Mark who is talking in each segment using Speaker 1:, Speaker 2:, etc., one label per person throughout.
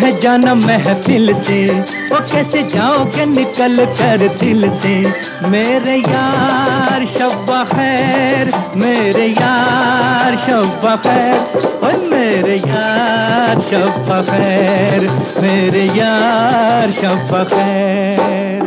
Speaker 1: रह जाना महफिल से, वो कैसे जाओगे निकल कर दिल से। मेरे यार शब्बा खैर, मेरे यार शब्बा खैर, ओए मेरे यार शब्बा खैर, मेरे यार शब्बा खैर।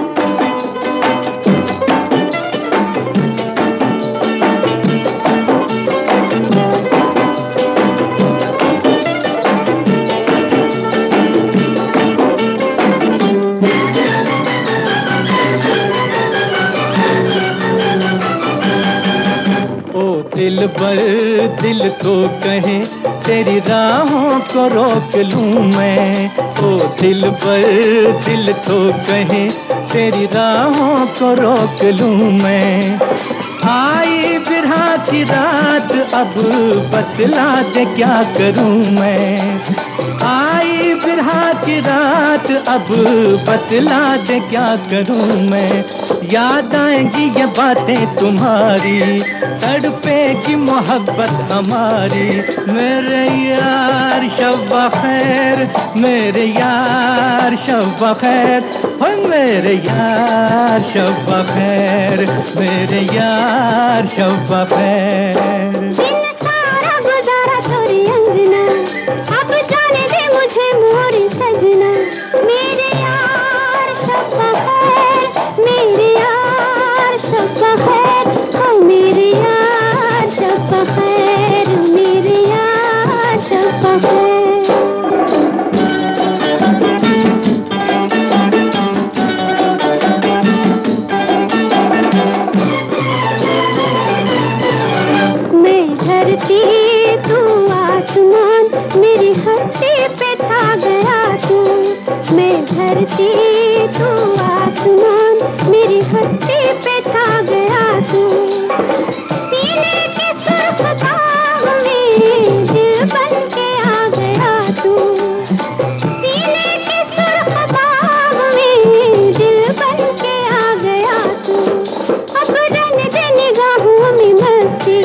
Speaker 1: दिल बर दिल तो कहे तेरी राहों को रोक लूं मैं। ओ दिल बर दिल तो कहे तेरी राहों को रोक लूं मैं। आई बिरहा की रात अब बतला दे क्या करूं मैं। आई बिरहा की रात अब बतला दे क्या करूं मैं। याद आएंगी ये बातें तुम्हारी, तड़पेगी मोहब्बत हमारी। मेरे यार शब्बा खैर, मेरे यार शब्बा खैर, हो मेरे यार शब्बा खैर, मेरे यार शब्बा खैर।
Speaker 2: दिन सारा गुजारा तोरी अंगना, अब जाने दे मुझे मोरी सजना। मेरे यार शब्बा खैर, मेरे यार शब्बा खैर, हो मेरे यार शब्बा खैर, मेरे यार शब्बा खैर। धरती तू आसमान, मेरी हस्ती पे छा गया तू। मैं धरती तू आसमान, मेरी हस्ती पे छा गया तू। सीने के सुर्ख दाग में दिल बन के आ गया तू। सीने के सुर्ख दाग में दिल बन के आ गया तू। अब रहने दे निगाहों में मस्ती,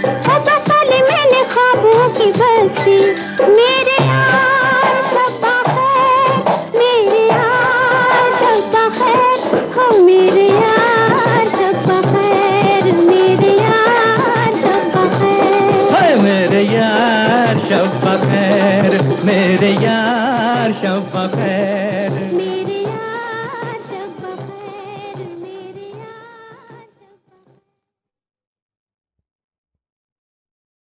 Speaker 2: ख्वाबों की बस्ती। मेरे यार शब्बा खैर, मेरे यार शब्बा खैर, हो मेरे यार शब्बा खैर, मेरे यार शब्बा खैर,
Speaker 1: हाय मेरे यार शब्बा खैर, मेरे यार शब्बा खैर।